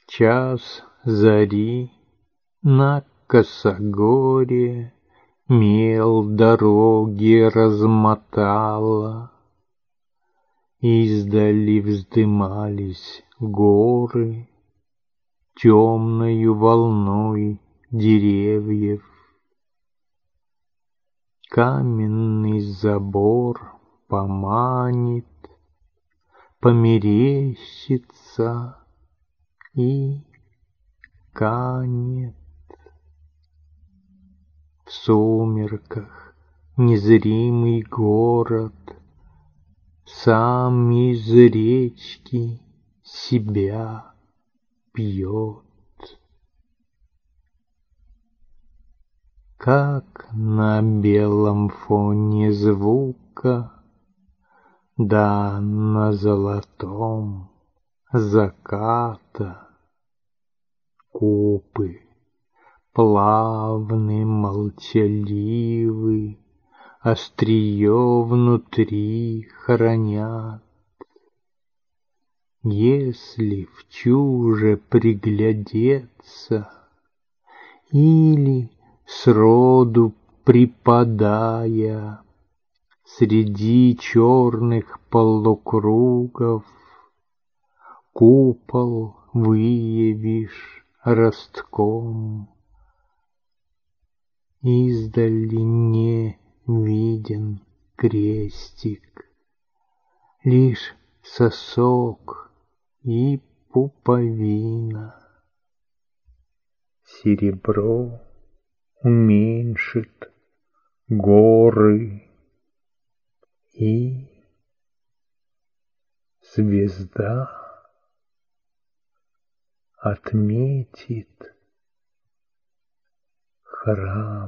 час зари на косогоре мел дороги размотала, издали вздымались горы темною волной деревьев. Каменный забор поманит, померещится и канет. В сумерках незримый город сам из речки себя пьет. Как на белом фоне звука, да на золотом заката купы плавны, молчаливы, острие внутри хранят. Если вчуже приглядеться или сроду припадая, среди черных полукругов купол выявишь ростком. Издали не виден крестик, лишь сосок и пуповина. Серебро уменьшит горы, и звезда отметит храм.